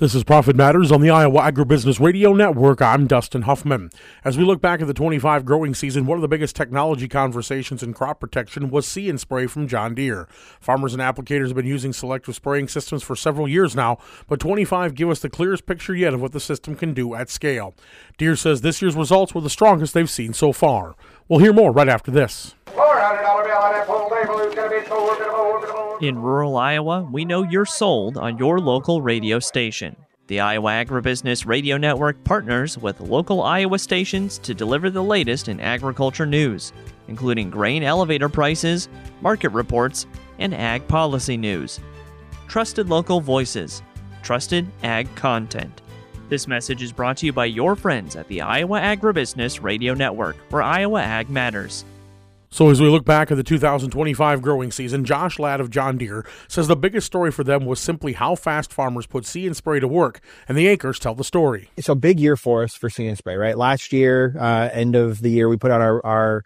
This is Profit Matters on the Iowa Agribusiness Radio Network. I'm Dustin Huffman. As we look back at the 25 growing season, one of the biggest technology conversations in crop protection was See & Spray from John Deere. Farmers and applicators have been using selective spraying systems for several years now, but 25 give us the clearest picture yet of what the system can do at scale. Deere says this year's results were the strongest they've seen so far. We'll hear more right after this. In rural Iowa, we know you're sold on your local radio station. The Iowa Agribusiness Radio Network partners with local Iowa stations to deliver the latest in agriculture news, including grain elevator prices, market reports, and ag policy news. Trusted local voices, trusted ag content. This message is brought to you by your friends at the Iowa Agribusiness Radio Network, where Iowa Ag matters. So as we look back at the 2025 growing season, Josh Ladd of John Deere says the biggest story for them was simply how fast farmers put See & Spray to work, and the acres tell the story. It's a big year for us for See & Spray, right? Last year, end of the year, we put out our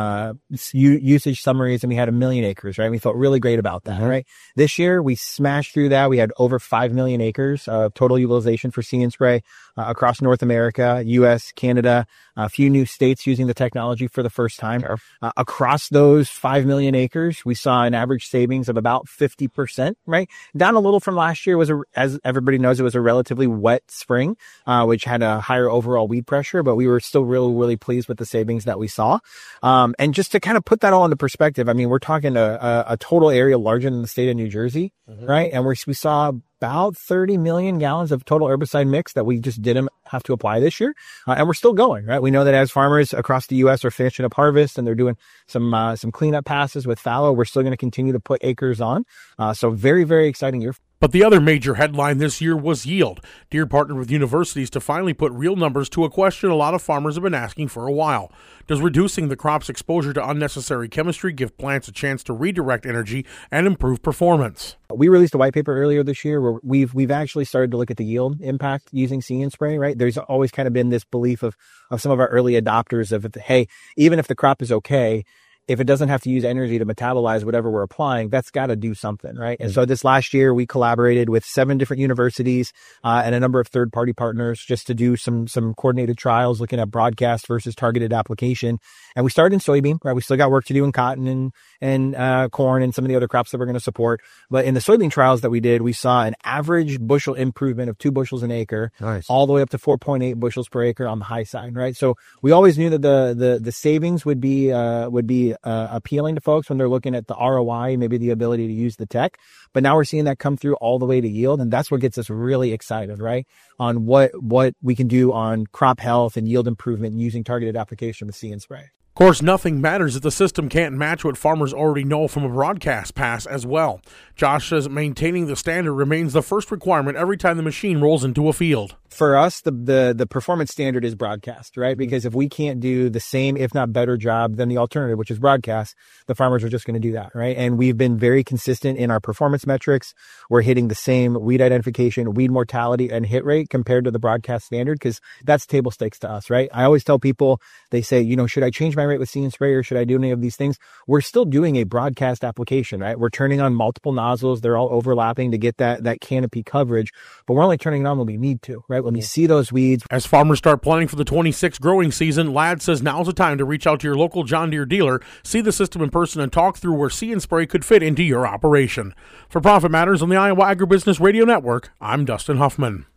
usage summaries and we had 1 million acres, right? We felt really great about that, right? This year, we smashed through that. We had over 5 million acres of total utilization for See & Spray across North America, U.S., Canada, a few new states using the technology for the first time. Sure. Across those 5 million acres, we saw an average savings of about 50%, right? Down a little from last year. As everybody knows, it was a relatively wet spring, which had a higher overall weed pressure, but we were still really, really pleased with the savings that we saw. And just to kind of put that all into perspective, I mean, we're talking a total area larger than the state of New Jersey, right? And we saw about 30 million gallons of total herbicide mix that we just didn't have to apply this year. And we're still going, right? We know that as farmers across the U.S. are finishing up harvest and they're doing some cleanup passes with fallow, we're still going to continue to put acres on. So very, very exciting year. But the other major headline this year was yield. Deere partnered with universities to finally put real numbers to a question a lot of farmers have been asking for a while. Does reducing the crop's exposure to unnecessary chemistry give plants a chance to redirect energy and improve performance? We released a white paper earlier this year where we've actually started to look at the yield impact using See & Spray, right? There's always kind of been this belief of some of our early adopters of, hey, even if the crop is okay, if it doesn't have to use energy to metabolize whatever we're applying, that's got to do something, right? And so this last year, we collaborated with 7 different universities and a number of third-party partners just to do some coordinated trials looking at broadcast versus targeted application. And we started in soybean, right? We still got work to do in cotton and corn and some of the other crops that we're going to support. But in the soybean trials that we did, we saw an average bushel improvement of 2 bushels an acre, nice, all the way up to 4.8 bushels per acre on the high side, right? So we always knew that the savings would be appealing to folks when they're looking at the ROI, maybe the ability to use the tech. But now we're seeing that come through all the way to yield. And that's what gets us really excited, right? On what we can do on crop health and yield improvement using targeted application with See & Spray. Of course, nothing matters if the system can't match what farmers already know from a broadcast pass as well. Josh says maintaining the standard remains the first requirement every time the machine rolls into a field. For us, the performance standard is broadcast, right? Because if we can't do the same, if not better job than the alternative, which is broadcast, the farmers are just going to do that, right? And we've been very consistent in our performance metrics. We're hitting the same weed identification, weed mortality, and hit rate compared to the broadcast standard because that's table stakes to us, right? I always tell people, they say, should I change my rate with See & Spray or should I do any of these things? We're still doing a broadcast application, right? We're turning on multiple nozzles. They're all overlapping to get that canopy coverage, but we're only turning it on when we need to, right? When we see those weeds. As farmers start planning for the 26 growing season, Ladd says now's the time to reach out to your local John Deere dealer, see the system in person, and talk through where See & Spray could fit into your operation. For Profit Matters on the Iowa Agribusiness Radio Network, I'm Dustin Huffman.